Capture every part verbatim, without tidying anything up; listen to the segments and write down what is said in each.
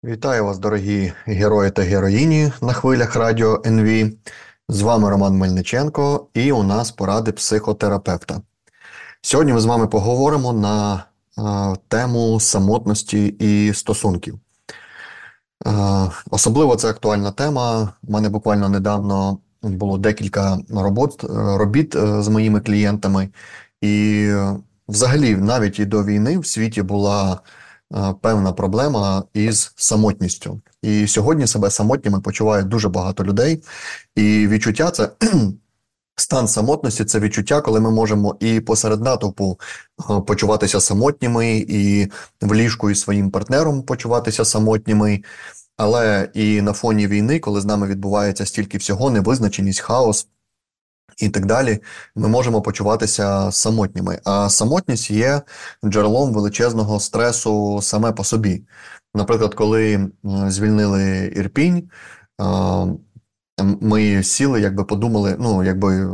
Вітаю вас, дорогі герої та героїні на хвилях радіо ен ві. З вами Роман Мельниченко, і у нас поради психотерапевта. Сьогодні ми з вами поговоримо на а, тему самотності і стосунків. А, особливо це актуальна тема. У мене буквально недавно було декілька робот, робіт е, з моїми клієнтами. І е, взагалі навіть і до війни в світі була е, певна проблема із самотністю. І сьогодні себе самотніми почуває дуже багато людей. І відчуття це стан самотності це відчуття, коли ми можемо і посеред натовпу е, почуватися самотніми, і в ліжку із своїм партнером почуватися самотніми. Але і на фоні війни, коли з нами відбувається стільки всього, невизначеність, хаос і так далі, ми можемо почуватися самотніми. А самотність є джерелом величезного стресу саме по собі. Наприклад, коли е, звільнили Ірпінь, е, ми сіли, якби подумали, ну, якби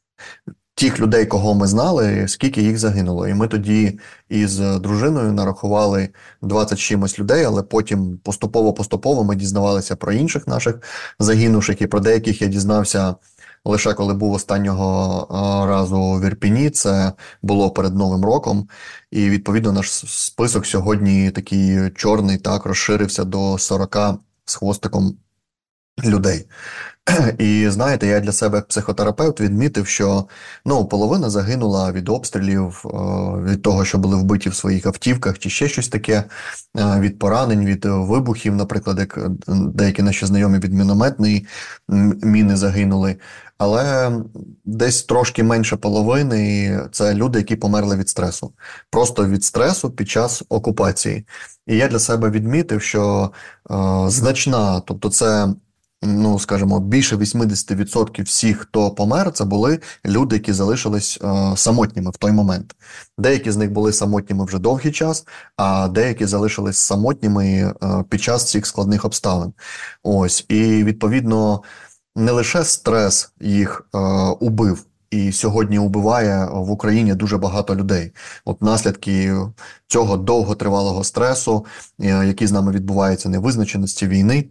тих людей, кого ми знали, скільки їх загинуло. І ми тоді із дружиною нарахували двадцять чимось людей, але потім поступово-поступово ми дізнавалися про інших наших загинувших, і про деяких я дізнався лише коли був останнього а, разу в Ірпіні, це було перед Новим роком, і відповідно наш список сьогодні такий чорний, так, розширився до сорока з хвостиком людей. І знаєте, я для себе як психотерапевт відмітив, що ну, половина загинула від обстрілів, е, від того, що були вбиті в своїх автівках, чи ще щось таке, е, від поранень, від вибухів, наприклад, як деякі наші знайомі від мінометної міни загинули. Але десь трошки менше половини – це люди, які померли від стресу. Просто від стресу під час окупації. І я для себе відмітив, що е, значна, тобто це ну, скажімо, більше вісімдесят відсотків всіх, хто помер, це були люди, які залишились е, самотніми в той момент. Деякі з них були самотніми вже довгий час, а деякі залишились самотніми е, під час цих складних обставин. Ось, і відповідно не лише стрес їх е, убив, і сьогодні убиває в Україні дуже багато людей. От наслідки цього довготривалого стресу, е, який з нами відбувається, невизначеності війни.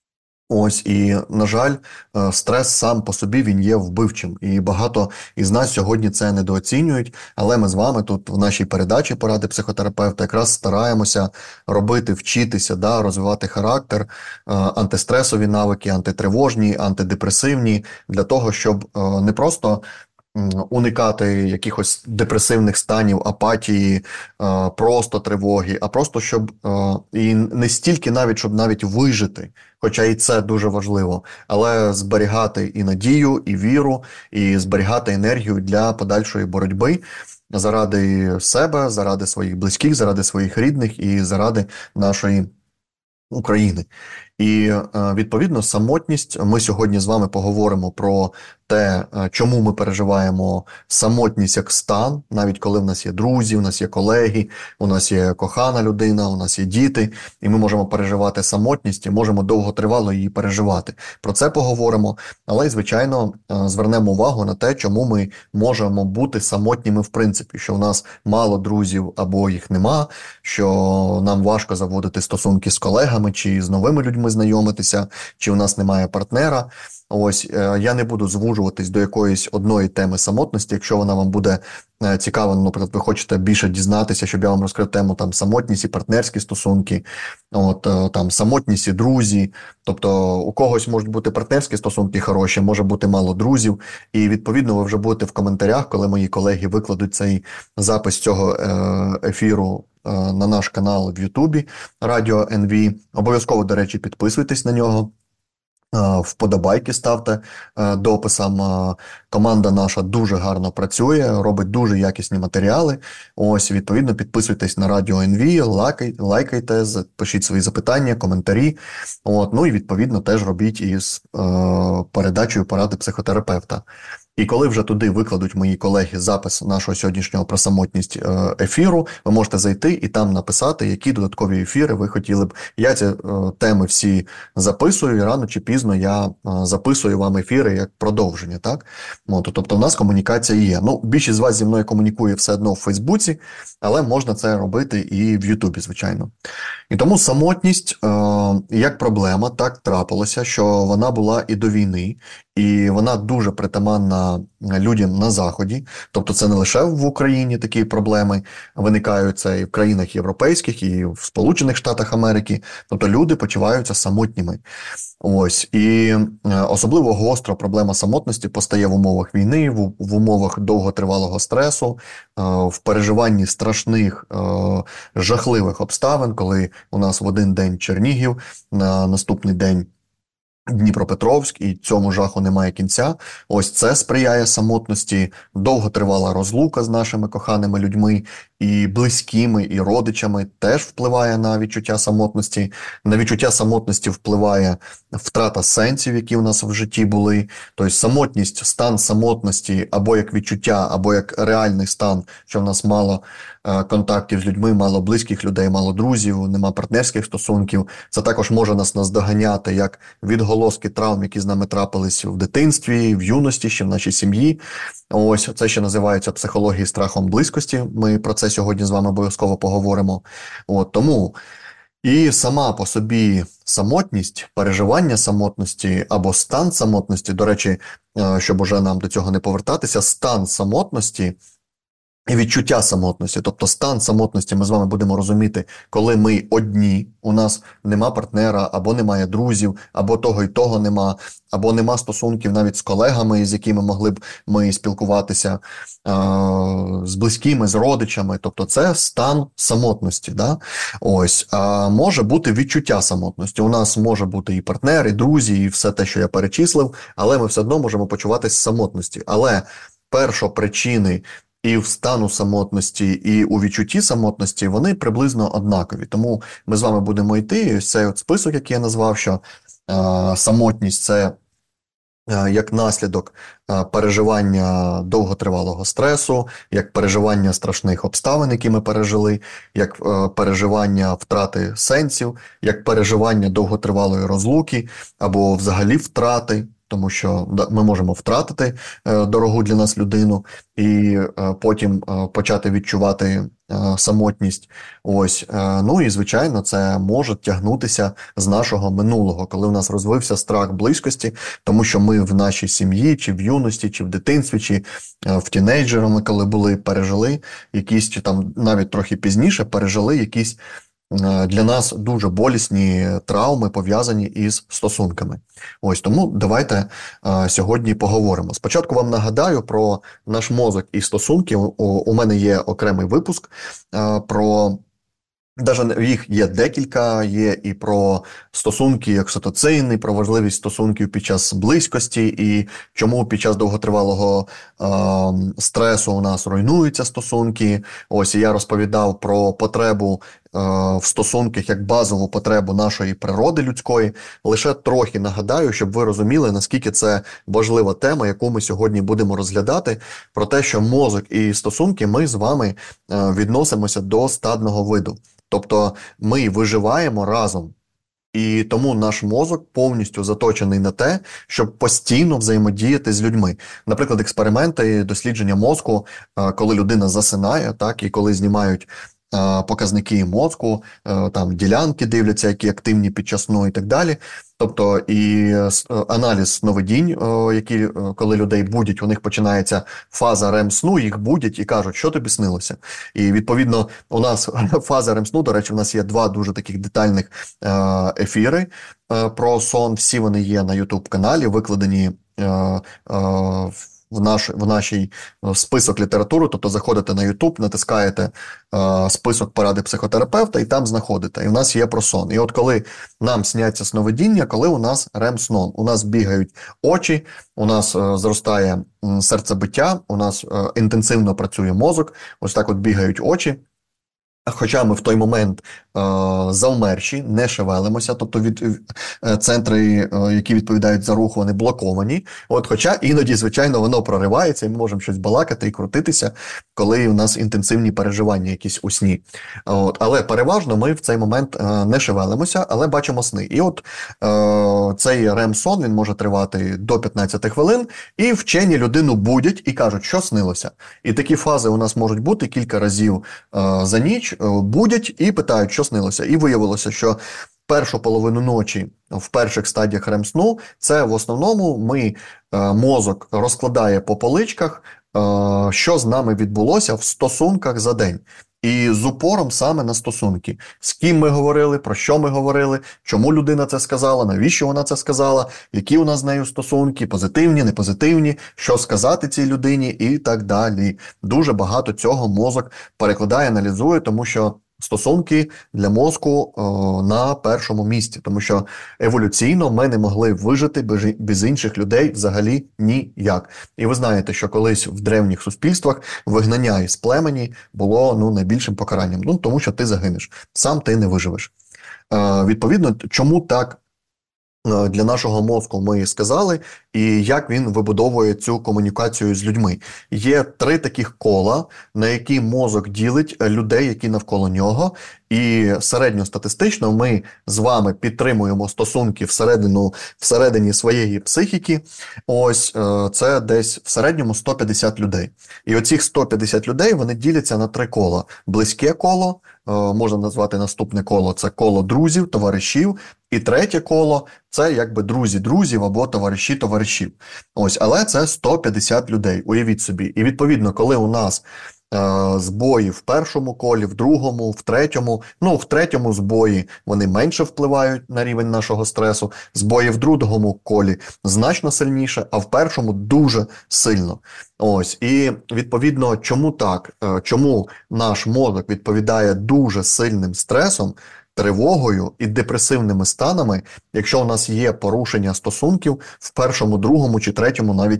Ось, і, на жаль, стрес сам по собі, він є вбивчим. І багато із нас сьогодні це недооцінюють, але ми з вами тут в нашій передачі «Поради психотерапевта» якраз стараємося робити, вчитися, да, розвивати характер, антистресові навики, антитривожні, антидепресивні, для того, щоб не просто уникати якихось депресивних станів, апатії, просто тривоги, а просто щоб, і не стільки навіть, щоб навіть вижити, хоча і це дуже важливо, але зберігати і надію, і віру, і зберігати енергію для подальшої боротьби заради себе, заради своїх близьких, заради своїх рідних і заради нашої України. І, відповідно, самотність, ми сьогодні з вами поговоримо про те, чому ми переживаємо самотність як стан, навіть коли в нас є друзі, у нас є колеги, у нас є кохана людина, у нас є діти, і ми можемо переживати самотність і можемо довготривало її переживати. Про це поговоримо, але, звичайно, звернемо увагу на те, чому ми можемо бути самотніми в принципі, що у нас мало друзів або їх нема, що нам важко заводити стосунки з колегами чи з новими людьми знайомитися, чи у нас немає партнера. Ось, я не буду звужуватись до якоїсь одної теми самотності, якщо вона вам буде цікава, наприклад, ви хочете більше дізнатися, щоб я вам розкрив тему там самотність і партнерські стосунки, от, там самотність і друзі, тобто у когось можуть бути партнерські стосунки хороші, може бути мало друзів, і відповідно ви вже будете в коментарях, коли мої колеги викладуть цей запис цього ефіру на наш канал в Ютубі Радіо ен ві. Обов'язково, до речі, підписуйтесь на нього. Вподобайки ставте дописам. Команда наша дуже гарно працює, робить дуже якісні матеріали. Ось, відповідно, підписуйтесь на Радіо ен ві, лайкайте, лайкайте, пишіть свої запитання, коментарі. От, ну і, відповідно, теж робіть із е, передачею «Поради психотерапевта». І коли вже туди викладуть мої колеги запис нашого сьогоднішнього про самотність ефіру, ви можете зайти і там написати, які додаткові ефіри ви хотіли б. Я ці теми всі записую, і рано чи пізно я записую вам ефіри як продовження. Так? Тобто в нас комунікація є. Ну, більшість з вас зі мною комунікує все одно в Фейсбуці, але можна це робити і в Ютубі, звичайно. І тому самотність як проблема, так трапилося, що вона була і до війни, і вона дуже притаманна людям на Заході. Тобто це не лише в Україні такі проблеми виникають, це і в країнах європейських, і в Сполучених Штатах Америки. Тобто люди почуваються самотніми. Ось. І особливо гостра проблема самотності постає в умовах війни, в, в умовах довготривалого стресу, в переживанні страшних, жахливих обставин, коли у нас в один день Чернігів, на наступний день Дніпропетровськ, і цьому жаху немає кінця. Ось це сприяє самотності, довготривала розлука з нашими коханими людьми, і близькими, і родичами теж впливає на відчуття самотності. На відчуття самотності впливає втрата сенсів, які в нас в житті були. Тобто самотність, стан самотності або як відчуття, або як реальний стан, що в нас мало контактів з людьми, мало близьких людей, мало друзів, нема партнерських стосунків. Це також може нас наздоганяти як відголоски травм, які з нами трапились в дитинстві, в юності, ще в нашій сім'ї. Ось, це ще називається психологією страхом близькості. Ми про це сьогодні з вами обов'язково поговоримо. От, тому і сама по собі самотність, переживання самотності або стан самотності, до речі, щоб уже нам до цього не повертатися, стан самотності і відчуття самотності, тобто стан самотності ми з вами будемо розуміти, коли ми одні, у нас нема партнера, або немає друзів, або того і того нема, або нема стосунків навіть з колегами, з якими могли б ми спілкуватися, з близькими, з родичами, тобто це стан самотності. Да? Ось. А може бути відчуття самотності, у нас може бути і партнер, і друзі, і все те, що я перечислив, але ми все одно можемо почуватися самотності. Але першопричини і в стану самотності, і у відчутті самотності, вони приблизно однакові. Тому ми з вами будемо йти, і ось цей от список, який я назвав, що е, самотність – це е, як наслідок е, переживання довготривалого стресу, як переживання страшних обставин, які ми пережили, як е, переживання втрати сенсів, як переживання довготривалої розлуки, або взагалі втрати, тому що ми можемо втратити е, дорогу для нас людину і е, потім е, почати відчувати е, самотність. Ось. Е, ну і, звичайно, це може тягнутися з нашого минулого, коли в нас розвився страх близькості, тому що ми в нашій сім'ї, чи в юності, чи в дитинстві, чи е, в тінейджерами, коли були, пережили якісь, чи там навіть трохи пізніше, пережили якісь для нас дуже болісні травми, пов'язані із стосунками. Ось тому давайте а, сьогодні поговоримо. Спочатку вам нагадаю про наш мозок і стосунки. У, у мене є окремий випуск а, про... Даже їх є декілька, є і про стосунки окситоцин, і про важливість стосунків під час близькості, і чому під час довготривалого е, стресу у нас руйнуються стосунки. Ось, і я розповідав про потребу е, в стосунках як базову потребу нашої природи людської. Лише трохи нагадаю, щоб ви розуміли, наскільки це важлива тема, яку ми сьогодні будемо розглядати, про те, що мозок і стосунки ми з вами е, відносимося до стадного виду. Тобто ми виживаємо разом, і тому наш мозок повністю заточений на те, щоб постійно взаємодіяти з людьми. Наприклад, експерименти, дослідження мозку, коли людина засинає, так, і коли знімають показники мозку, там ділянки дивляться, які активні під час сну і так далі. Тобто і аналіз сновидінь, які, коли людей будять, у них починається фаза рем-сну, їх будять і кажуть, що тобі снилося. І відповідно у нас фаза рем-сну, до речі, у нас є два дуже таких детальних ефіри про сон, всі вони є на ютуб-каналі, викладені в наш, в нашій список літератури, тобто заходите на YouTube, натискаєте е, список поради психотерапевта і там знаходите. І в нас є про сон. І от коли нам сняться сновидіння, коли у нас рем-сон, у нас бігають очі, у нас е, зростає м, серцебиття, у нас е, інтенсивно працює мозок, ось так от бігають очі. Хоча ми в той момент е, завмерші, не шевелимося, тобто від е, центри, е, які відповідають за рух, вони блоковані. От, хоча іноді, звичайно, воно проривається, і ми можемо щось балакати і крутитися, коли у нас інтенсивні переживання якісь у сні. От, але переважно ми в цей момент е, не шевелимося, але бачимо сни. І от е, цей рем-сон, він може тривати до п'ятнадцяти хвилин, і вчені людину будять і кажуть, що снилося. І такі фази у нас можуть бути кілька разів е, за ніч, будять і питають, що снилося. І виявилося, що першу половину ночі в перших стадіях рем-сну це в основному ми, мозок розкладає по поличках, що з нами відбулося в стосунках за день. І з упором саме на стосунки. З ким ми говорили, про що ми говорили, чому людина це сказала, навіщо вона це сказала, які у нас з нею стосунки, позитивні, непозитивні, що сказати цій людині і так далі. Дуже багато цього мозок перекладає, аналізує, тому що стосунки для мозку о, на першому місці, тому що еволюційно ми не могли вижити без, без інших людей взагалі ніяк. І ви знаєте, що колись в древніх суспільствах вигнання із племені було ну, найбільшим покаранням, ну, тому що ти загинеш, сам ти не виживеш. Е, відповідно, чому так для нашого мозку ми сказали, і як він вибудовує цю комунікацію з людьми. Є три таких кола, на які мозок ділить людей, які навколо нього, і середньостатистично ми з вами підтримуємо стосунки всередину, всередині своєї психіки. Ось це десь в середньому сто п'ятдесят людей. І оцих сто п'ятдесят людей, вони діляться на три кола. Близьке коло, можна назвати наступне коло, це коло друзів, товаришів, і третє коло – це якби друзі-друзів або товариші-товаришів. Ось, але це сто п'ятдесят людей, уявіть собі. І відповідно, коли у нас е, збої в першому колі, в другому, в третьому, ну, в третьому збої вони менше впливають на рівень нашого стресу, збої в другому колі значно сильніше, а в першому дуже сильно. Ось, і відповідно, чому так? Е, чому наш мозок відповідає дуже сильним стресом, тривогою і депресивними станами, якщо у нас є порушення стосунків в першому, другому чи третьому навіть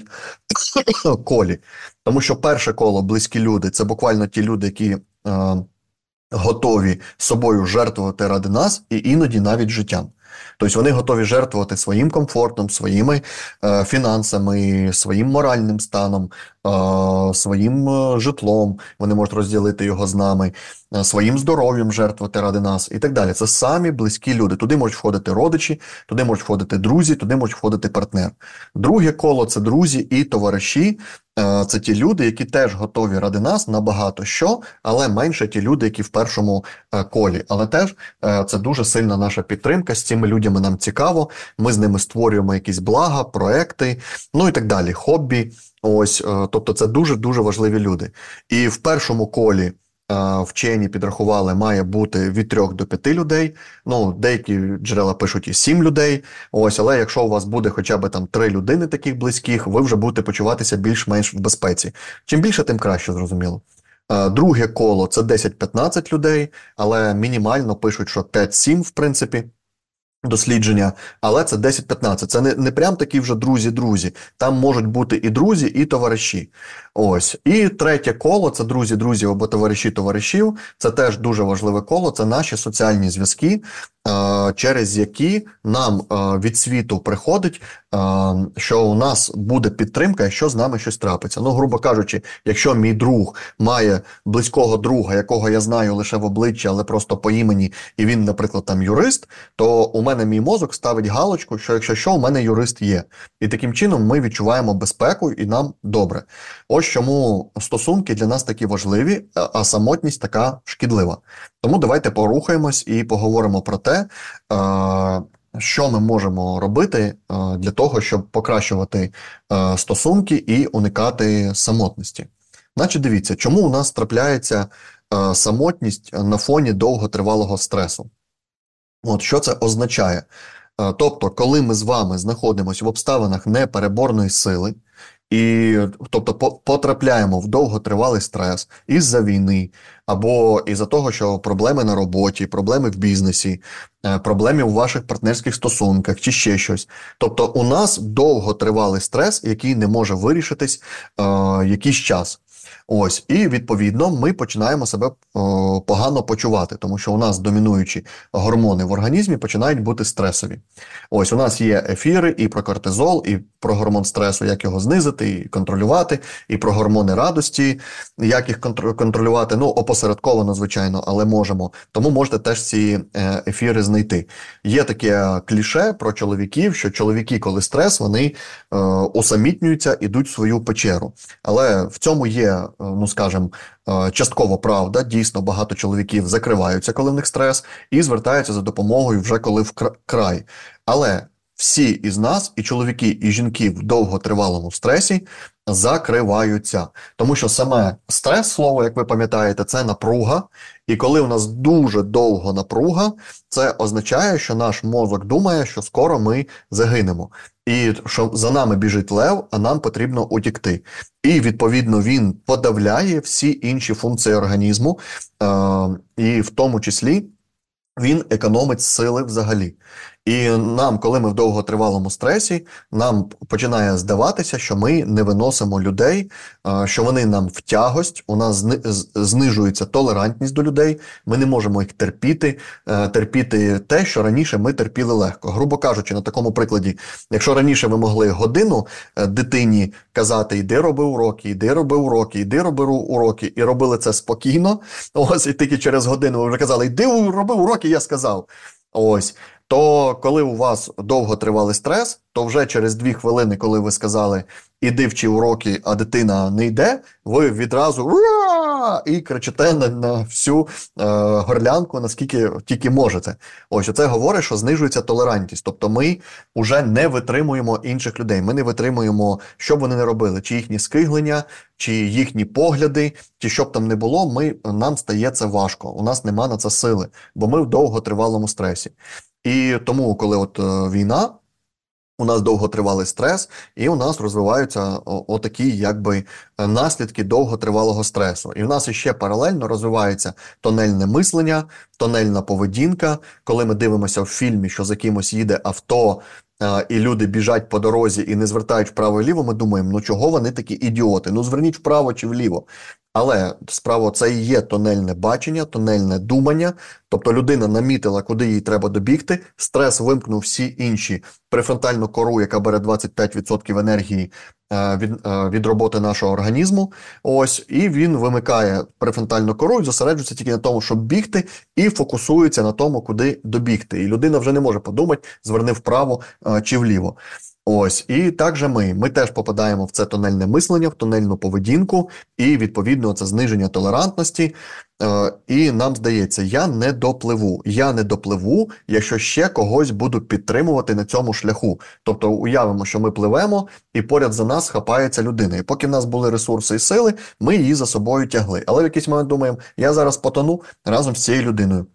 колі. Тому що перше коло близькі люди – це буквально ті люди, які е, готові собою жертвувати ради нас і іноді навіть життям. Тобто вони готові жертвувати своїм комфортом, своїми е, фінансами, своїм моральним станом, е, своїм е, житлом, вони можуть розділити його з нами, е, своїм здоров'ям жертвувати ради нас і так далі. Це самі близькі люди. Туди можуть входити родичі, туди можуть входити друзі, туди можуть входити партнер. Друге коло – це друзі і товариші. Це ті люди, які теж готові ради нас на багато що, але менше ті люди, які в першому колі. Але теж це дуже сильна наша підтримка, з цими людьми нам цікаво, ми з ними створюємо якісь блага, проекти, ну і так далі, хобі. Ось, тобто це дуже-дуже важливі люди. І в першому колі вчені підрахували, має бути від трьох до п'яти людей. Ну, деякі джерела пишуть і сім людей. Ось, але якщо у вас буде хоча б там три людини таких близьких, ви вже будете почуватися більш-менш в безпеці. Чим більше, тим краще, зрозуміло. Друге коло – це десять-п'ятнадцять людей, але мінімально пишуть, що п'ять-сім, в принципі, дослідження, але це десять-п'ятнадцять. Це не, не прям такі вже друзі-друзі. Там можуть бути і друзі, і товариші. Ось. І третє коло – це друзі-друзів або товариші-товаришів. Це теж дуже важливе коло. Це наші соціальні зв'язки, через які нам від світу приходить, що у нас буде підтримка, якщо з нами щось трапиться. Ну, грубо кажучи, якщо мій друг має близького друга, якого я знаю лише в обличчя, але просто по імені, і він, наприклад, там юрист, то у мене мій мозок ставить галочку, що якщо що, у мене юрист є. І таким чином ми відчуваємо безпеку і нам добре. Ось чому стосунки для нас такі важливі, а самотність така шкідлива. Тому давайте порухаємось і поговоримо про те, що ми можемо робити для того, щоб покращувати стосунки і уникати самотності. Значить, дивіться, чому у нас трапляється самотність на фоні довготривалого стресу. От, що це означає? Тобто, коли ми з вами знаходимося в обставинах непереборної сили, і, тобто, потрапляємо в довготривалий стрес із-за війни, або із-за того, що проблеми на роботі, проблеми в бізнесі, проблеми у ваших партнерських стосунках, чи ще щось. Тобто, у нас довготривалий стрес, який не може вирішитись е, якийсь час. Ось, і відповідно ми починаємо себе о, погано почувати, тому що у нас домінуючі гормони в організмі починають бути стресові. Ось у нас є ефіри і про кортизол, і про гормон стресу, як його знизити і контролювати, і про гормони радості, як їх контролювати. Ну, опосередковано, звичайно, але можемо. Тому можете теж ці ефіри знайти. Є таке кліше про чоловіків, що чоловіки, коли стрес, вони е, усамітнюються, ідуть в свою печеру. Але в цьому є, ну скажімо, частково правда. Дійсно, багато чоловіків закриваються, коли в них стрес, і звертаються за допомогою вже коли в край. Але всі із нас, і чоловіки, і жінки в довготривалому стресі закриваються. Тому що саме стрес, слово, як ви пам'ятаєте, це напруга. І коли у нас дуже довго напруга, це означає, що наш мозок думає, що скоро ми загинемо. І що за нами біжить лев, а нам потрібно утікти. І, відповідно, він подавляє всі інші функції організму, е- і в тому числі він економить сили взагалі. І нам, коли ми в довготривалому стресі, нам починає здаватися, що ми не виносимо людей, що вони нам в тягость, у нас знижується толерантність до людей, ми не можемо їх терпіти, терпіти те, що раніше ми терпіли легко. Грубо кажучи, на такому прикладі, якщо раніше ви могли годину дитині казати «іди роби уроки, іди роби уроки, іди роби уроки», і робили це спокійно, ось, і тільки через годину ви вже казали «іди роби уроки, я сказав». Ось. То коли у вас довго тривалий стрес, то вже через дві хвилини, коли ви сказали «іди вчи уроки, а дитина не йде», ви відразу «ура!» і кричите на, на всю е, горлянку, наскільки тільки можете. Ось, оце говорить, що знижується толерантність. Тобто ми вже не витримуємо інших людей. Ми не витримуємо, що б вони не робили, чи їхні скиглення, чи їхні погляди, чи що б там не було, ми, нам стає це важко. У нас нема на це сили, бо ми в довготривалому стресі. І тому, коли от е, війна, у нас довготривалий стрес, і у нас розвиваються отакі, якби, наслідки довготривалого стресу. І в нас іще паралельно розвивається тонельне мислення, тонельна поведінка. Коли ми дивимося в фільмі, що за кимось їде авто, е, і люди біжать по дорозі і не звертають вправо і вліво, ми думаємо, ну чого вони такі ідіоти? Ну зверніть вправо чи вліво. Але справа це і є тонельне бачення, тонельне думання. Тобто людина намітила, куди їй треба добігти, стрес вимкнув всі інші префронтальну кору, яка бере двадцять п'ять відсотків енергії е, від, е, від роботи нашого організму. Ось, і він вимикає префронтальну кору і зосереджується тільки на тому, щоб бігти, і фокусується на тому, куди добігти. І людина вже не може подумати, зверни вправо е, чи вліво. Ось, і так же ми. Ми теж попадаємо в це тонельне мислення, в тонельну поведінку, і, відповідно, це зниження толерантності. Е, і нам здається, я не допливу. Я не допливу, якщо ще когось буду підтримувати на цьому шляху. Тобто, уявимо, що ми пливемо, і поряд за нас хапається людина. І поки в нас були ресурси і сили, ми її за собою тягли. Але в якийсь момент думаємо, я зараз потону разом з цією людиною.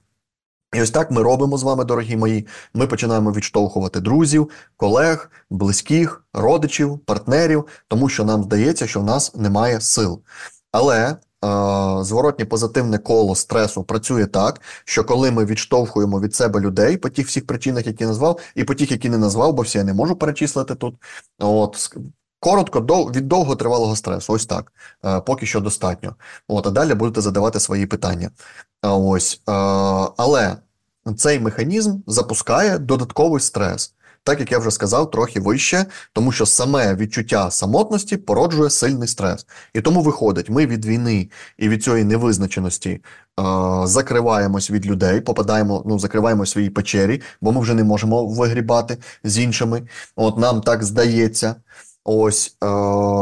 І ось так ми робимо з вами, дорогі мої. Ми починаємо відштовхувати друзів, колег, близьких, родичів, партнерів, тому що нам здається, що в нас немає сил. Але е, зворотнє позитивне коло стресу працює так, що коли ми відштовхуємо від себе людей по тих всіх причинах, які назвав, і по тих, які не назвав, бо всі я не можу перечислити тут, от, коротко, до, від довготривалого стресу, ось так, е, поки що достатньо. От, а далі будете задавати свої питання. Ось, е, але цей механізм запускає додатковий стрес, так як я вже сказав, трохи вище, тому що саме відчуття самотності породжує сильний стрес. І тому виходить, ми від війни і від цієї невизначеності е, закриваємось від людей, попадаємо, ну, закриваємо в своїй печері, бо ми вже не можемо вигрібати з іншими. От нам так здається. Ось, е,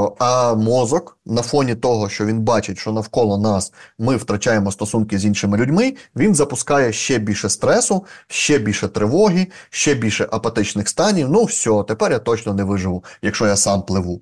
а мозок на фоні того, що він бачить, що навколо нас ми втрачаємо стосунки з іншими людьми, він запускає ще більше стресу, ще більше тривоги, ще більше апатичних станів. Ну все, тепер я точно не виживу, якщо я сам пливу.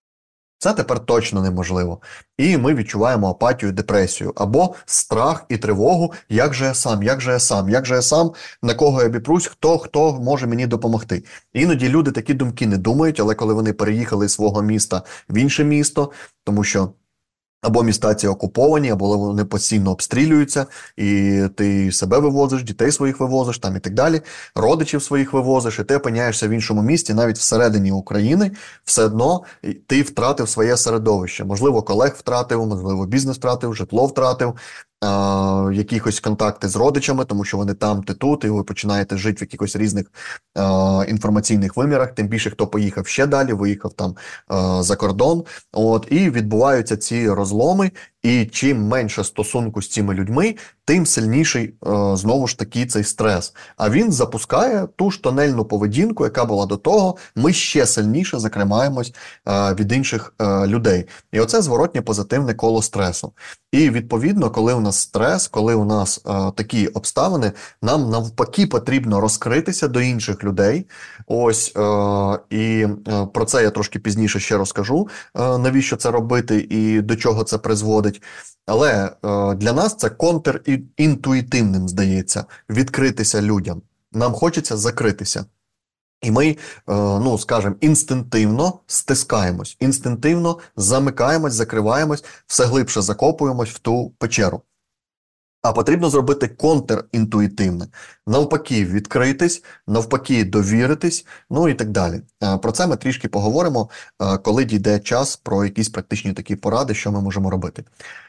Це тепер точно неможливо. І ми відчуваємо апатію, депресію, або страх і тривогу, як же я сам, як же я сам, як же я сам, на кого я біпрусь, хто, хто може мені допомогти. Іноді люди такі думки не думають, але коли вони переїхали з свого міста в інше місто, тому що Або міста ці окуповані, або вони постійно обстрілюються, і ти себе вивозиш, дітей своїх вивозиш там і так далі, родичів своїх вивозиш, і ти опиняєшся в іншому місті, навіть всередині України, все одно ти втратив своє середовище. Можливо, колег втратив, можливо, бізнес втратив, житло втратив, а, якісь контакти з родичами, тому що вони там, ти тут, і ви починаєте жити в якихось різних а, інформаційних вимірах, тим більше, хто поїхав ще далі, виїхав там а, за кордон, от, і відбуваються ці розломи, і чим менше стосунку з цими людьми, тим сильніший, е, знову ж таки, цей стрес. А він запускає ту ж тонельну поведінку, яка була до того, ми ще сильніше закриваємось е, від інших е, людей. І оце зворотнє позитивне коло стресу. І відповідно, коли у нас стрес, коли у нас е, такі обставини, нам навпаки потрібно розкритися до інших людей. Ось, е, і е, про це я трошки пізніше ще розкажу, е, навіщо це робити і до чого це призводить. Але е, для нас це контрінтуїтивним, здається, відкритися людям. Нам хочеться закритися. І ми, е, ну, скажімо, інстинктивно стискаємось, інстинктивно замикаємось, закриваємось, все глибше закопуємось в ту печеру. А потрібно зробити контрінтуїтивне. Навпаки, відкритись, навпаки, довіритись, ну і так далі. Про це ми трішки поговоримо, коли дійде час про якісь практичні такі поради, що ми можемо робити.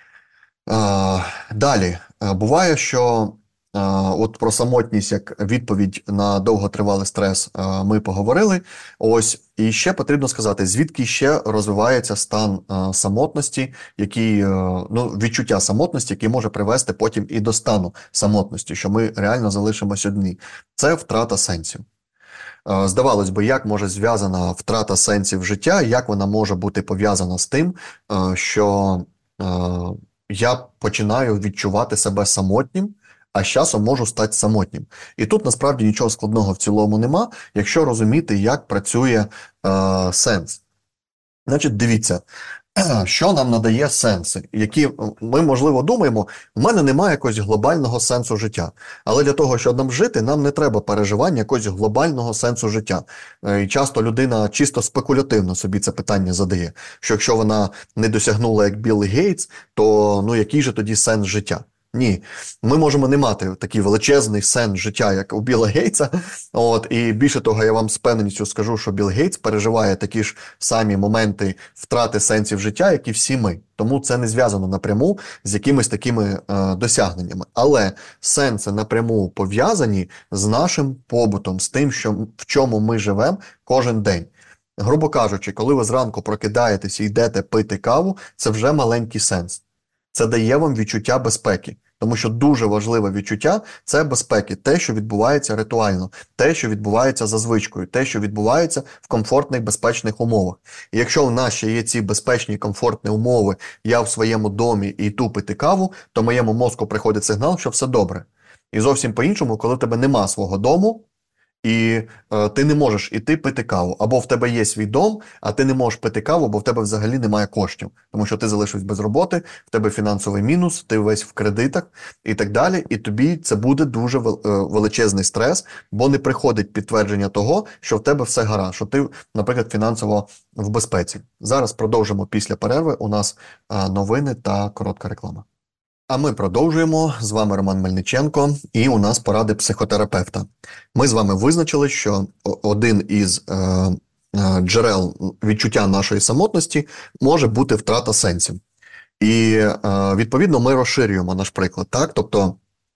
Далі. Буває, що от про самотність як відповідь на довготривалий стрес ми поговорили. Ось, і ще потрібно сказати, звідки ще розвивається стан самотності, який, ну, відчуття самотності, який може привести потім і до стану самотності, що ми реально залишимось одні. Це втрата сенсів. Здавалось би, як може зв'язана втрата сенсів життя, як вона може бути пов'язана з тим, що я починаю відчувати себе самотнім, а з часом можу стати самотнім. І тут насправді нічого складного в цілому нема, якщо розуміти, як працює е, сенс. Значить, дивіться, що нам надає сенси, які ми, можливо, думаємо, в мене немає якогось глобального сенсу життя. Але для того, щоб нам жити, нам не треба переживання якогось глобального сенсу життя. І часто людина чисто спекулятивно собі це питання задає, що якщо вона не досягнула як Білл Гейтс, то ну який же тоді сенс життя? Ні, ми можемо не мати такий величезний сенс життя, як у Білла Гейтса. От, і більше того, я вам з певністю скажу, що Білл Гейтс переживає такі ж самі моменти втрати сенсів життя, як і всі ми. Тому це не зв'язано напряму з якимись такими е, досягненнями. Але сенси напряму пов'язані з нашим побутом, з тим, що, в чому ми живемо кожен день. Грубо кажучи, коли ви зранку прокидаєтесь і йдете пити каву, це вже маленький сенс. Це дає вам відчуття безпеки. Тому що дуже важливе відчуття – це безпеки. Те, що відбувається ритуально, те, що відбувається за звичкою, те, що відбувається в комфортних, безпечних умовах. І якщо в нас ще є ці безпечні, комфортні умови, я в своєму домі і йду пити каву, то моєму мозку приходить сигнал, що все добре. І зовсім по-іншому, коли в тебе нема свого дому, і е, ти не можеш іти пити каву. Або в тебе є свій дом, а ти не можеш пити каву, бо в тебе взагалі немає коштів. Тому що ти залишився без роботи, в тебе фінансовий мінус, ти весь в кредитах і так далі. І тобі це буде дуже величезний стрес, бо не приходить підтвердження того, що в тебе все гаразд, що ти, наприклад, фінансово в безпеці. Зараз продовжимо після перерви. У нас е, новини та коротка реклама. А ми продовжуємо. З вами Роман Мельниченко, і у нас поради психотерапевта. Ми з вами визначили, що один із е, е, джерел відчуття нашої самотності може бути втрата сенсів. І, е, відповідно, ми розширюємо наш приклад, так? Тобто,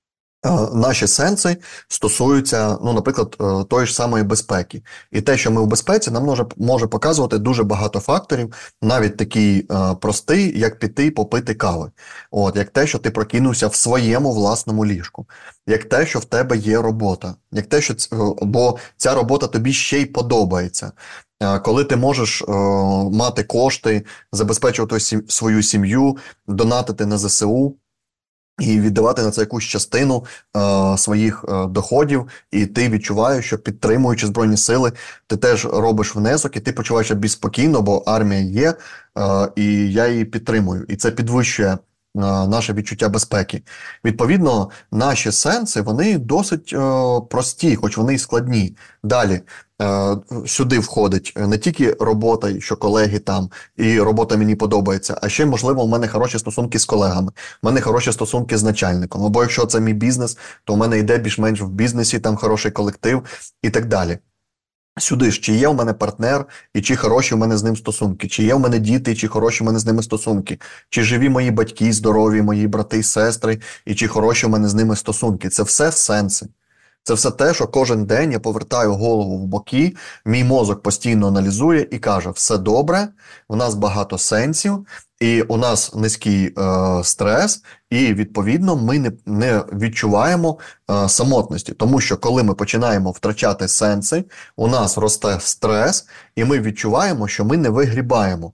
наші сенси стосуються, ну, наприклад, тої ж самої безпеки. І те, що ми в безпеці, нам може, може показувати дуже багато факторів, навіть такий е, простий, як піти попити кави. От, як те, що ти прокинувся в своєму власному ліжку. Як те, що в тебе є робота. Як те, що ц... бо ця робота тобі ще й подобається. Е, коли ти можеш е, мати кошти, забезпечувати свою сім'ю, донатити на зе се у, і віддавати на це якусь частину е, своїх е, доходів, і ти відчуваєш, що підтримуючи Збройні Сили, ти теж робиш внесок, і ти почуваєш себе спокійно, бо армія є, е, і я її підтримую. І це підвищує наше відчуття безпеки. Відповідно, наші сенси, вони досить е, прості, хоч вони і складні. Далі, е, сюди входить не тільки робота, що колеги там, і робота мені подобається, а ще, можливо, у мене хороші стосунки з колегами, у мене хороші стосунки з начальником, або якщо це мій бізнес, то у мене йде більш-менш в бізнесі, там хороший колектив і так далі. Сюди ж, чи є у мене партнер, і чи хороші у мене з ним стосунки, чи є у мене діти, і чи хороші у мене з ними стосунки, чи живі мої батьки, здорові, мої брати і сестри, і чи хороші у мене з ними стосунки. Це все сенси. Це все те, що кожен день я повертаю голову в боки, мій мозок постійно аналізує і каже, все добре, у нас багато сенсів, і у нас низький е, стрес, і, відповідно, ми не, не відчуваємо е, самотності. Тому що, коли ми починаємо втрачати сенси, у нас росте стрес, і ми відчуваємо, що ми не вигрібаємо.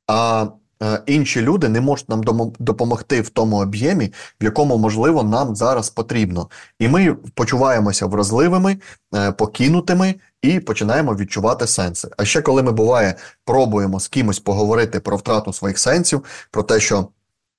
А е, інші люди не можуть нам допомогти в тому об'ємі, в якому, можливо, нам зараз потрібно. І ми почуваємося вразливими, е, покинутими, і починаємо відчувати сенси. А ще коли ми, буває, пробуємо з кимось поговорити про втрату своїх сенсів, про те, що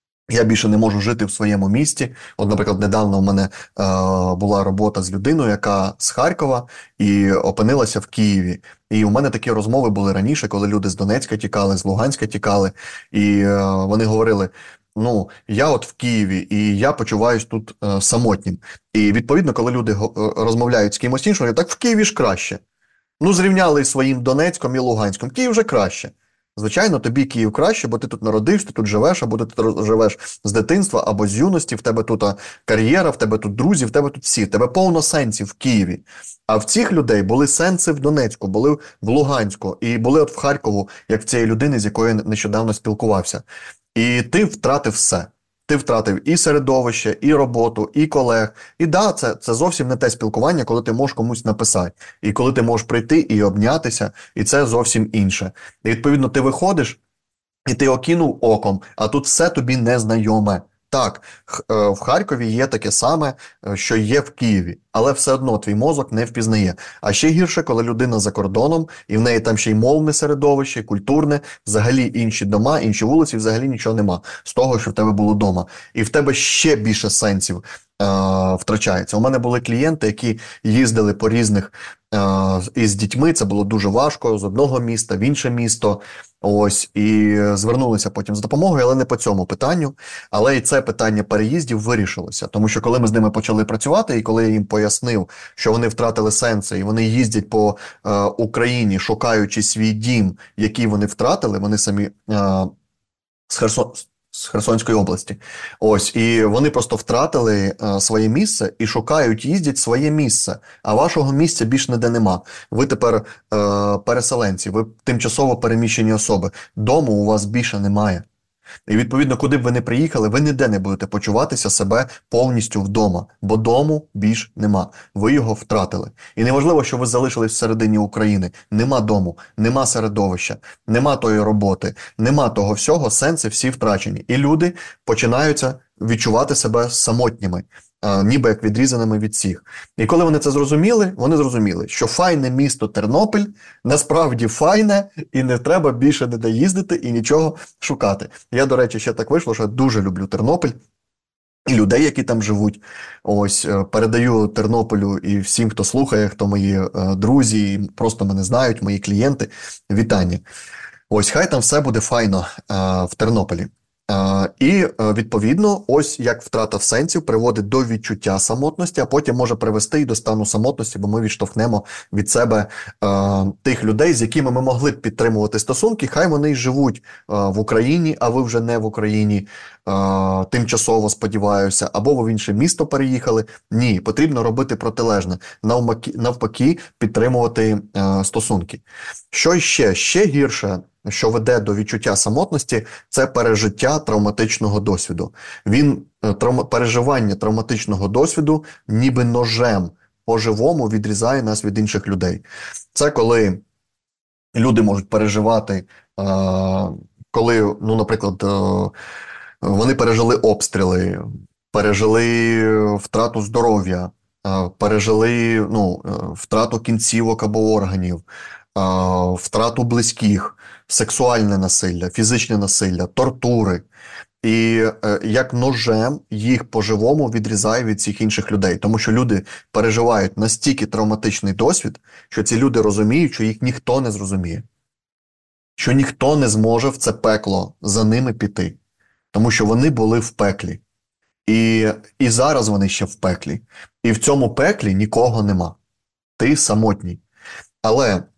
я більше не можу жити в своєму місті. От, наприклад, недавно у мене е, була робота з людиною, яка з Харкова і опинилася в Києві. І у мене такі розмови були раніше, коли люди з Донецька тікали, з Луганська тікали, і е, вони говорили, ну, я от в Києві, і я почуваюсь тут е, самотнім. І, відповідно, коли люди го- розмовляють з кимось іншим, так в Києві ж краще. Ну, зрівняли із своїм Донецьком і Луганськом. Київ вже краще. Звичайно, тобі Київ краще, бо ти тут народився, ти тут живеш, або ти тут живеш з дитинства, або з юності, в тебе тут кар'єра, в тебе тут друзі, в тебе тут всі, в тебе повно сенсів в Києві. А в цих людей були сенси в Донецьку, були в Луганську, і були от в Харкову, як в цієї людини, з якою я нещодавно спілкувався. І ти втратив все. Ти втратив і середовище, і роботу, і колег. І да, це, це зовсім не те спілкування, коли ти можеш комусь написати. І коли ти можеш прийти і обнятися, і це зовсім інше. І, відповідно, ти виходиш, і ти окинув оком, а тут все тобі незнайоме. Так, в Харкові є таке саме, що є в Києві, але все одно твій мозок не впізнає. А ще гірше, коли людина за кордоном, і в неї там ще й мовне середовище, культурне, взагалі інші дома, інші вулиці, взагалі нічого нема з того, що в тебе було вдома. І в тебе ще більше сенсів е- втрачається. У мене були клієнти, які їздили по різних е- із дітьми, це було дуже важко, з одного міста в інше місто. Ось, і звернулися потім з допомогою, але не по цьому питанню. Але і це питання переїздів вирішилося. Тому що коли ми з ними почали працювати, і коли я їм пояснив, що вони втратили сенси, і вони їздять по е, Україні, шукаючи свій дім, який вони втратили, вони самі е, з Херсон, з Херсонської області. Ось, і вони просто втратили е, своє місце і шукають, їздять своє місце. А вашого місця більш ніде нема. Ви тепер е, переселенці, ви тимчасово переміщені особи. Дому у вас більше немає. І, відповідно, куди б ви не приїхали, ви ніде не будете почуватися себе повністю вдома, бо дому більш нема. Ви його втратили. І неважливо, що ви залишились всередині України. Нема дому, нема середовища, нема тої роботи, нема того всього, сенси всі втрачені. І люди починаються відчувати себе самотніми, ніби як відрізаними від всіх. І коли вони це зрозуміли, вони зрозуміли, що файне місто Тернопіль насправді файне, і не треба більше ніде їздити і нічого шукати. Я, до речі, ще так вийшло, що я дуже люблю Тернопіль і людей, які там живуть. Ось, передаю Тернополю і всім, хто слухає, хто мої е, друзі, і просто мене знають, мої клієнти, вітання. Ось, хай там все буде файно е, в Тернополі. Uh, і, uh, відповідно, ось як втрата сенсів приводить до відчуття самотності, а потім може привести і до стану самотності, бо ми відштовхнемо від себе uh, тих людей, з якими ми могли б підтримувати стосунки, хай вони й живуть uh, в Україні, а ви вже не в Україні, uh, тимчасово, сподіваюся, або ви в інше місто переїхали. Ні, потрібно робити протилежне, навпаки, навпаки підтримувати uh, стосунки. Що ще? Ще гірше, що веде до відчуття самотності, це пережиття травматичного досвіду. Він, травма, переживання травматичного досвіду ніби ножем по-живому відрізає нас від інших людей. Це коли люди можуть переживати, е, коли, ну, наприклад, е, вони пережили обстріли, пережили втрату здоров'я, е, пережили, ну, втрату кінцівок або органів, втрату близьких, сексуальне насилля, фізичне насилля, тортури. і е, як ножем їх по-живому відрізає від всіх інших людей. Тому що люди переживають настільки травматичний досвід, що ці люди розуміють, що їх ніхто не зрозуміє. Що ніхто не зможе в це пекло за ними піти. Тому що вони були в пеклі. І, і зараз вони ще в пеклі. І в цьому пеклі нікого нема. Ти самотній. Але е,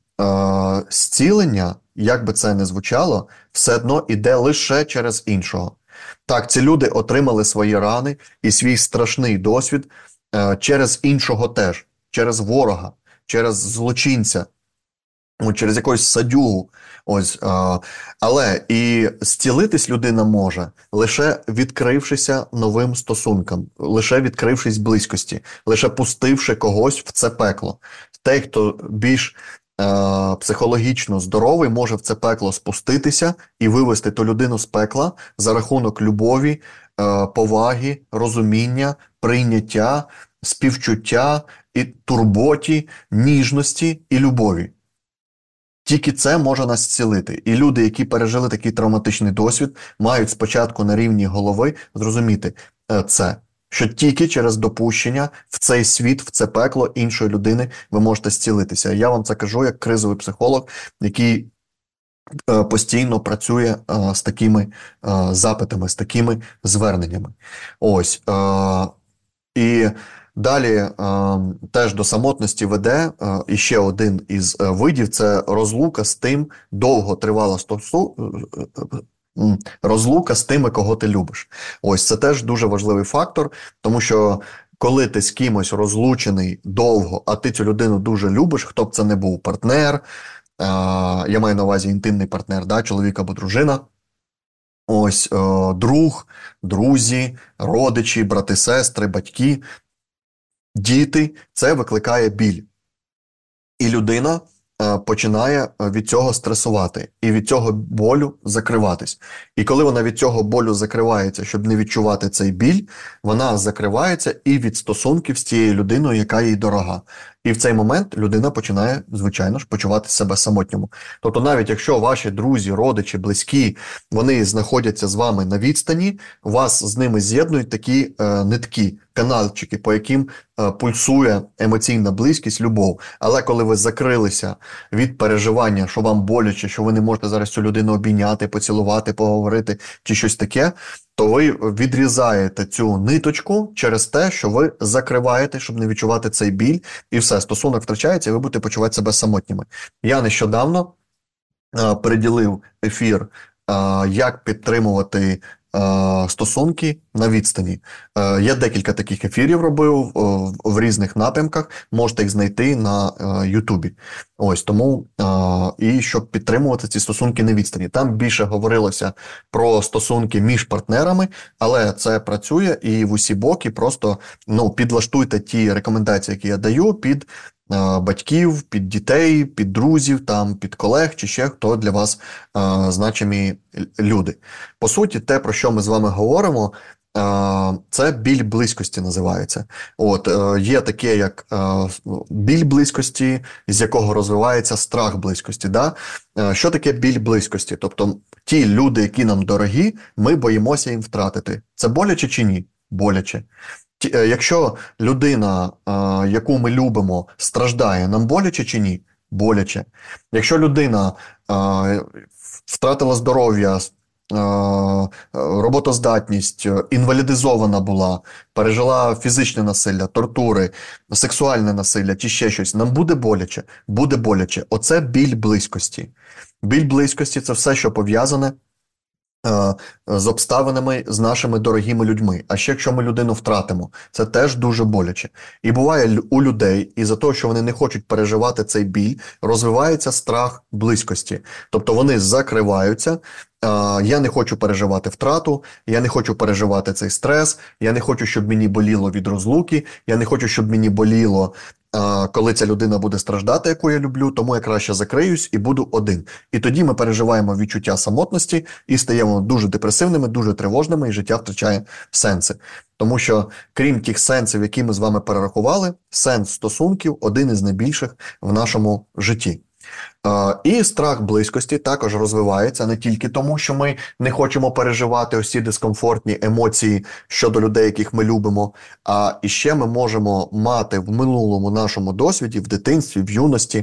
зцілення, як би це не звучало, все одно іде лише через іншого. Так, ці люди отримали свої рани і свій страшний досвід е, через іншого теж, через ворога, через злочинця, через якусь садюгу. Ось, е, але і зцілитись людина може, лише відкрившися новим стосункам, лише відкрившись близькості, лише пустивши когось в це пекло. Той, хто більш е, психологічно здоровий, може в це пекло спуститися і вивести ту людину з пекла за рахунок любові, е, поваги, розуміння, прийняття, співчуття, і турботі, ніжності і любові. Тільки це може нас зцілити. І люди, які пережили такий травматичний досвід, мають спочатку на рівні голови зрозуміти е, це. Що тільки через допущення в цей світ, в це пекло іншої людини ви можете зцілитися. Я вам це кажу як кризовий психолог, який е, постійно працює е, з такими е, запитами, з такими зверненнями. Ось. Е, і далі е, теж до самотності веде е, іще один із е, видів – це розлука з тим, довго тривала стосу, е, розлука з тими, кого ти любиш. Ось це теж дуже важливий фактор, тому що коли ти з кимось розлучений довго, а ти цю людину дуже любиш, хто б це не був, партнер, е, я маю на увазі інтимний партнер, да, чоловік або дружина, ось е, друг, друзі, родичі, брати, сестри, батьки, діти, це викликає біль. І людина е, починає від цього стресувати і від цього болю закриватись. І коли вона від цього болю закривається, щоб не відчувати цей біль, вона закривається і від стосунків з тією людиною, яка їй дорога. І в цей момент людина починає, звичайно ж, почувати себе самотньому. Тобто навіть якщо ваші друзі, родичі, близькі, вони знаходяться з вами на відстані, вас з ними з'єднують такі е, нитки, каналчики, по яким е, пульсує емоційна близькість, любов. Але коли ви закрилися від переживання, що вам боляче, що ви не можете зараз цю людину обійняти, поцілувати, поговорити чи щось таке, то ви відрізаєте цю ниточку через те, що ви закриваєте, щоб не відчувати цей біль, і все, стосунок втрачається, і ви будете почувати себе самотніми. Я нещодавно а, приділив ефір, а, як підтримувати а, стосунки на відстані. А, я декілька таких ефірів робив в, в різних напрямках, можете їх знайти на а, Ютубі. Ось, тому, а, і щоб підтримувати ці стосунки на відстані. Там більше говорилося про стосунки між партнерами, але це працює і в усі боки, просто, ну, підлаштуйте ті рекомендації, які я даю, під а, батьків, під дітей, під друзів, там, під колег, чи ще хто для вас а, значимі люди. По суті, те, про що ми з вами говоримо, це біль близькості називається. От, е, є таке, як е, біль близькості, з якого розвивається страх близькості. Да? Е, що таке біль близькості? Тобто ті люди, які нам дорогі, ми боїмося їм втратити. Це боляче чи ні? Боляче. Ті, е, якщо людина, е, яку ми любимо, страждає, нам боляче чи ні? Боляче. Якщо людина е, втратила здоров'я, роботоздатність, інвалідизована була, пережила фізичне насилля, тортури, сексуальне насилля чи ще щось, нам буде боляче? Буде боляче. Оце біль близькості. Біль близькості – це все, що пов'язане з обставинами, з нашими дорогими людьми. А ще якщо ми людину втратимо, це теж дуже боляче. І буває у людей, із-за того, що вони не хочуть переживати цей біль, розвивається страх близькості. Тобто вони закриваються, я не хочу переживати втрату, я не хочу переживати цей стрес, я не хочу, щоб мені боліло від розлуки, я не хочу, щоб мені боліло, коли ця людина буде страждати, яку я люблю, тому я краще закриюсь і буду один. І тоді ми переживаємо відчуття самотності і стаємо дуже депресивними, дуже тривожними, і життя втрачає сенси. Тому що, крім тих сенсів, які ми з вами перерахували, сенс стосунків – один із найбільших в нашому житті. Е, І страх близькості також розвивається не тільки тому, що ми не хочемо переживати ось ці дискомфортні емоції щодо людей, яких ми любимо, а іще ми можемо мати в минулому нашому досвіді, в дитинстві, в юності,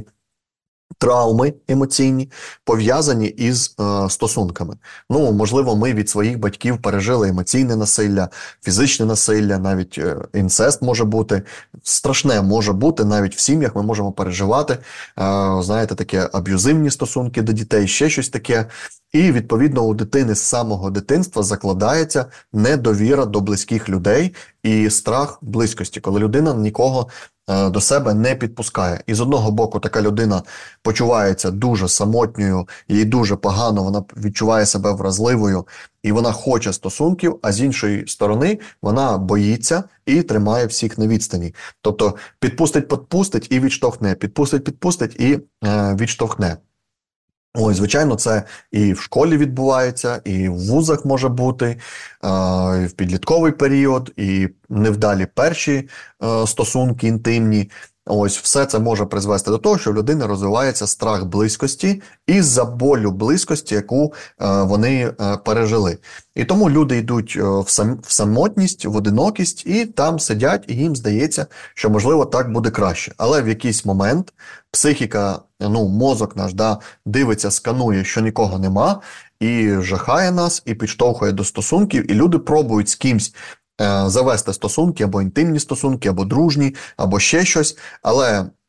травми емоційні, пов'язані із е, стосунками. Ну, можливо, ми від своїх батьків пережили емоційне насилля, фізичне насилля, навіть е, інцест може бути. Страшне може бути, навіть в сім'ях ми можемо переживати, е, знаєте, таке аб'юзивні стосунки до дітей, ще щось таке. І, відповідно, у дитини з самого дитинства закладається недовіра до близьких людей і страх близькості, коли людина нікого до себе не підпускає. І з одного боку така людина почувається дуже самотньою, їй дуже погано, вона відчуває себе вразливою, і вона хоче стосунків, а з іншої сторони вона боїться і тримає всіх на відстані. Тобто підпустить, підпустить і відштовхне, підпустить, підпустить і е, відштовхне. Ой, звичайно, це і в школі відбувається, і в вузах може бути, і в підлітковий період, і невдалі перші стосунки інтимні. Ось все це може призвести до того, що в людини розвивається страх близькості із-за болю близькості, яку е, вони е, пережили. І тому люди йдуть в, сам, в самотність, в одинокість, і там сидять, і їм здається, що, можливо, так буде краще. Але в якийсь момент психіка, ну, мозок наш, да, дивиться, сканує, що нікого нема, і жахає нас, і підштовхує до стосунків, і люди пробують з кимсь завести стосунки, або інтимні стосунки, або дружні, або ще щось, але е,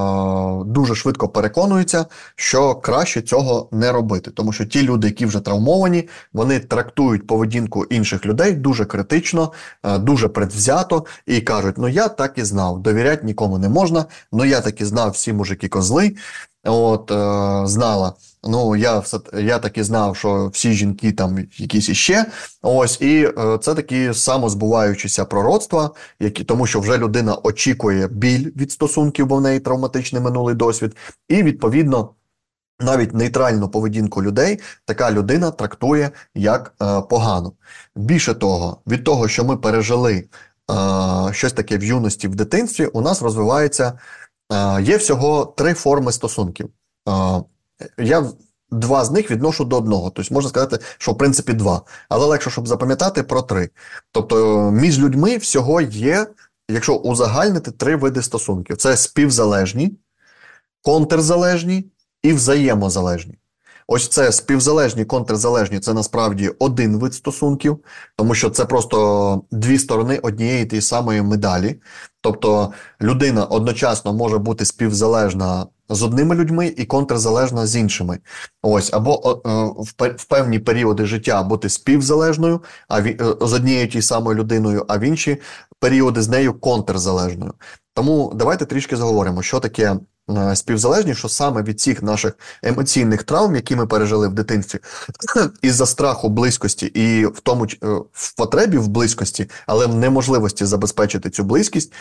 дуже швидко переконуються, що краще цього не робити. Тому що ті люди, які вже травмовані, вони трактують поведінку інших людей дуже критично, е, дуже предвзято, і кажуть, ну я так і знав, довіряти нікому не можна, ну я так і знав, всі мужики козли, от, е, знала. Ну, я, я таки знав, що всі жінки там якісь іще. Ось, і е, це такі самозбуваючіся пророцтва, які, тому що вже людина очікує біль від стосунків, бо в неї травматичний минулий досвід. І, відповідно, навіть нейтральну поведінку людей така людина трактує як е, погану. Більше того, від того, що ми пережили е, щось таке в юності, в дитинстві, у нас розвивається, е, є всього три форми стосунків. Е, Я два з них відношу до одного. Тобто можна сказати, що в принципі два. Але легше, щоб запам'ятати, про три. Тобто між людьми всього є, якщо узагальнити, три види стосунків. Це співзалежні, контрзалежні і взаємозалежні. Ось це співзалежні, контрзалежні – це насправді один вид стосунків, тому що це просто дві сторони однієї тієї самої медалі. Тобто людина одночасно може бути співзалежна з одними людьми і контрзалежна з іншими. Ось, або е, в певні періоди життя бути співзалежною а в, е, з однією тією самою людиною, а в інші періоди з нею контрзалежною. Тому давайте трішки заговоримо, що таке е, співзалежність, що саме від цих наших емоційних травм, які ми пережили в дитинстві, із-за страху близькості і в тому е, в потребі в близькості, але в неможливості забезпечити цю близькість,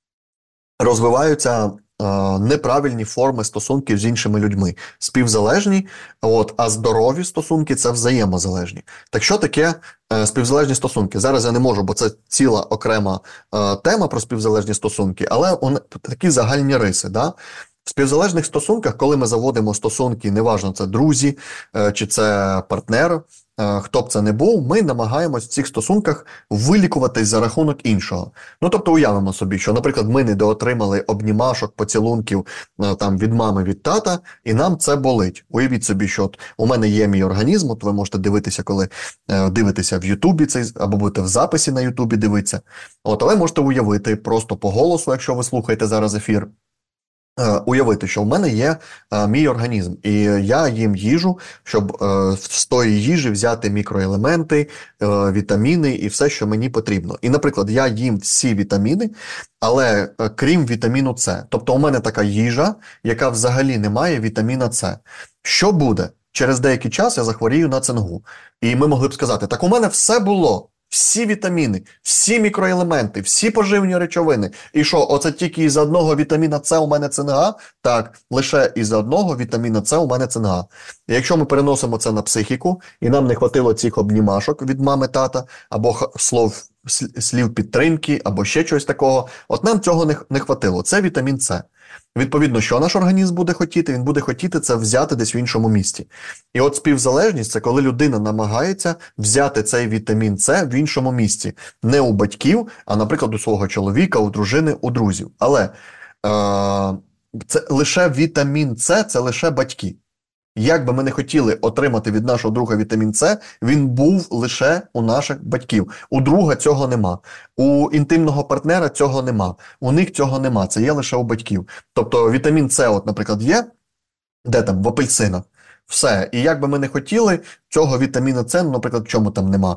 розвиваються неправильні форми стосунків з іншими людьми. Співзалежні, от, а здорові стосунки – це взаємозалежні. Так що таке е, співзалежні стосунки? Зараз я не можу, бо це ціла окрема е, тема про співзалежні стосунки, але он, такі загальні риси. Да? В співзалежних стосунках, коли ми заводимо стосунки, неважно, це друзі, е, чи це партнер, хто б це не був, ми намагаємось в цих стосунках вилікуватись за рахунок іншого. Ну, тобто уявимо собі, що, наприклад, ми недоотримали обнімашок, поцілунків там від мами, від тата, і нам це болить. Уявіть собі, що от у мене є мій організм, от ви можете дивитися, коли е, дивитеся в Ютубі, цей, або будете в записі на Ютубі дивитися. От, але можете уявити просто по голосу, якщо ви слухаєте зараз ефір, уявити, що в мене є а, мій організм, і я їм їжу, щоб а, з тої їжі взяти мікроелементи, а, вітаміни і все, що мені потрібно. І, наприклад, я їм всі вітаміни, але а, крім вітаміну С. Тобто у мене така їжа, яка взагалі не має вітаміна С. Що буде? Через деякий час я захворію на цингу. І ми могли б сказати, так у мене все було. Всі вітаміни, всі мікроелементи, всі поживні речовини. І що, оце тільки із одного вітаміна С у мене цинга? Так, лише із одного вітаміна С у мене цинга. І якщо ми переносимо це на психіку, і нам не хватило цих обнімашок від мами, тата, або слов слів підтримки або ще чогось такого. От нам цього не, не хватило. Це вітамін С. Відповідно, що наш організм буде хотіти? Він буде хотіти це взяти десь в іншому місці. І от співзалежність – це коли людина намагається взяти цей вітамін С в іншому місці. Не у батьків, а, наприклад, у свого чоловіка, у дружини, у друзів. Але е- це лише вітамін С – це лише батьки. Як би ми не хотіли отримати від нашого друга вітамін С, він був лише у наших батьків. У друга цього нема. У інтимного партнера цього нема. У них цього нема. Це є лише у батьків. Тобто вітамін С, от, наприклад, є, де там, в апельсинах. Все. І як би ми не хотіли, цього вітаміна С, ну, наприклад, в чому там нема,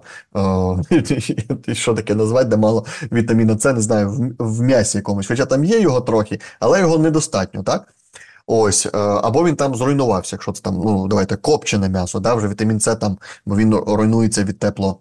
е, що таке назвати, де мало вітаміна С, не знаю, в, в м'ясі якомусь. Хоча там є його трохи, але його недостатньо, так? Ось, або він там зруйнувався, якщо це там, ну, давайте, копчене м'ясо, да, вже вітамін С там, бо він руйнується від тепло,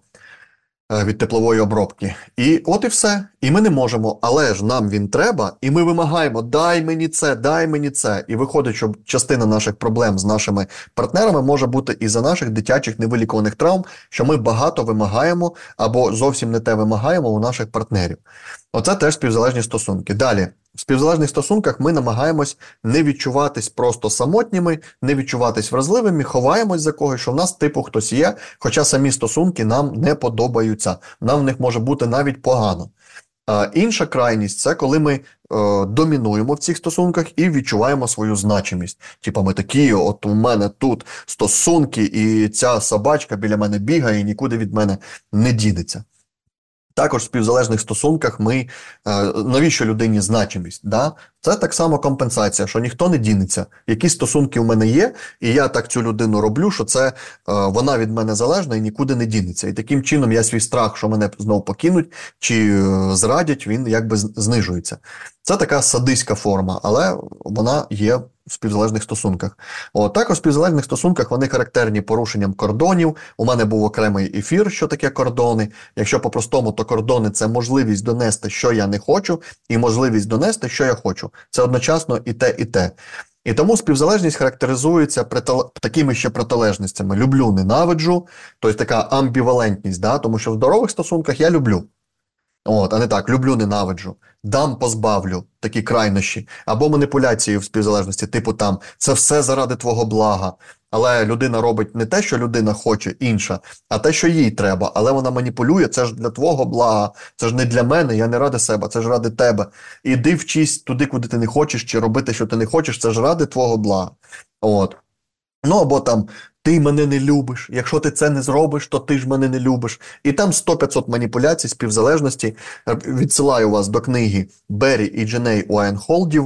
від теплової обробки. І от і все. І ми не можемо, але ж нам він треба, і ми вимагаємо, дай мені це, дай мені це. І виходить, що частина наших проблем з нашими партнерами може бути із-за наших дитячих невилікуваних травм, що ми багато вимагаємо або зовсім не те вимагаємо у наших партнерів. Оце теж співзалежні стосунки. Далі. В співзалежних стосунках ми намагаємось не відчуватись просто самотніми, не відчуватись вразливими, ховаємось за когось, що в нас типу хтось є, хоча самі стосунки нам не подобаються. Нам в них може бути навіть погано. А інша крайність – це коли ми е, домінуємо в цих стосунках і відчуваємо свою значимість. Типа ми такі, от у мене тут стосунки, і ця собачка біля мене бігає і нікуди від мене не дінеться. Також в співзалежних стосунках ми, е, навіщо людині значимість? Да? Це так само компенсація, що ніхто не дінеться. Якісь стосунки у мене є, і я так цю людину роблю, що це е, вона від мене залежна і нікуди не дінеться. І таким чином я свій страх, що мене знову покинуть чи е, зрадять, він якби знижується. Це така садистська форма, але вона є в співзалежних стосунках. О, також в співзалежних стосунках вони характерні порушенням кордонів. У мене був окремий ефір, що таке кордони. Якщо по-простому, то кордони – це можливість донести, що я не хочу, і можливість донести, що я хочу. Це одночасно і те, і те. І тому співзалежність характеризується притал... такими ще протилежностями. Люблю, ненавиджу, тобто така амбівалентність, да? Тому що в здорових стосунках я люблю. От, а не так, люблю, ненавиджу, дам, позбавлю, такі крайнощі. Або маніпуляції в співзалежності, типу там, це все заради твого блага. Але людина робить не те, що людина хоче, інша, а те, що їй треба. Але вона маніпулює, це ж для твого блага, це ж не для мене, я не ради себе, це ж ради тебе. Іди вчись туди, куди ти не хочеш, чи робити, що ти не хочеш, це ж ради твого блага. От. Ну, або там, ти мене не любиш, якщо ти це не зробиш, то ти ж мене не любиш. І там сто-п'ятсот маніпуляцій, співзалежності. Відсилаю вас до книги Беррі і Дженей Уайнхолдів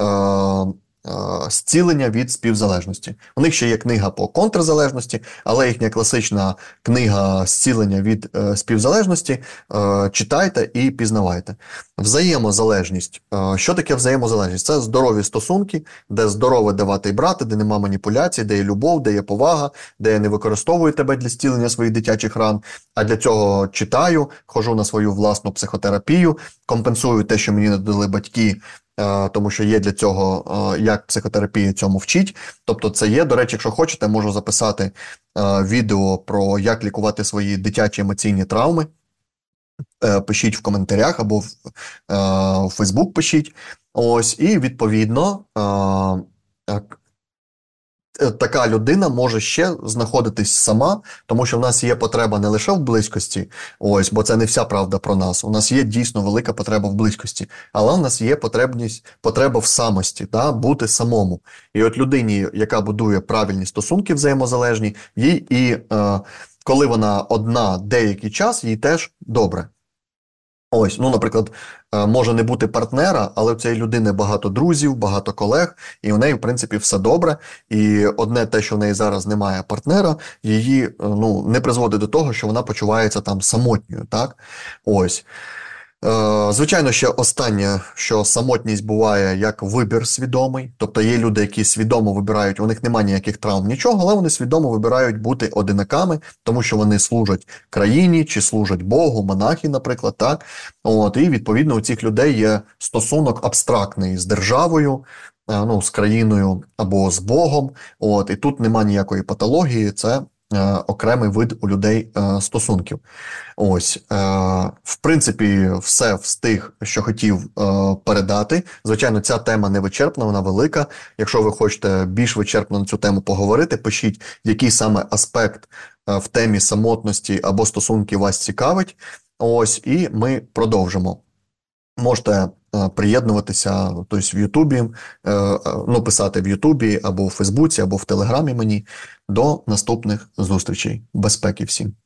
«Зцілення від співзалежності». У них ще є книга по контрзалежності, але їхня класична книга «Зцілення від е, співзалежності» е, читайте і пізнавайте. Взаємозалежність. Е, що таке взаємозалежність? Це здорові стосунки, де здорове давати і брати, де нема маніпуляцій, де є любов, де є повага, де я не використовую тебе для зцілення своїх дитячих ран, а для цього читаю, ходжу на свою власну психотерапію, компенсую те, що мені не дали батьки, тому що є для цього, як психотерапія цьому вчить. Тобто це є, до речі, якщо хочете, можу записати відео про як лікувати свої дитячі емоційні травми. Пишіть в коментарях або в, в Фейсбук пишіть. Ось, і відповідно така людина може ще знаходитись сама, тому що в нас є потреба не лише в близькості, ось, бо це не вся правда про нас. У нас є дійсно велика потреба в близькості, але у нас є потребність, потреба в самості, да, бути самому. І от людині, яка будує правильні стосунки взаємозалежні, їй і е, коли вона одна деякий час, їй теж добре. Ось, ну, наприклад, може не бути партнера, але в цієї людини багато друзів, багато колег, і у неї, в принципі, все добре. І одне те, що в неї зараз немає партнера, її, ну, не призводить до того, що вона почувається там самотньою, так? Ось. Звичайно, ще останнє, що самотність буває як вибір свідомий, тобто є люди, які свідомо вибирають, у них немає ніяких травм, нічого, але вони свідомо вибирають бути одинаками, тому що вони служать країні, чи служать Богу, монахи, наприклад, так. От, і, відповідно, у цих людей є стосунок абстрактний з державою, ну, з країною або з Богом, от, і тут немає ніякої патології, це е, окремий вид у людей е, стосунків. Ось, е, в принципі, все встиг, що хотів е, передати. Звичайно, ця тема не вичерпна, вона велика. Якщо ви хочете більш вичерпно на цю тему поговорити, пишіть, який саме аспект е, в темі самотності або стосунків вас цікавить. Ось, і ми продовжимо. Можете е, приєднуватися, тобто в Ютубі, е, е, ну, писати в Ютубі або в Фейсбуці, або в Телеграмі мені. До наступних зустрічей. Безпеки всім!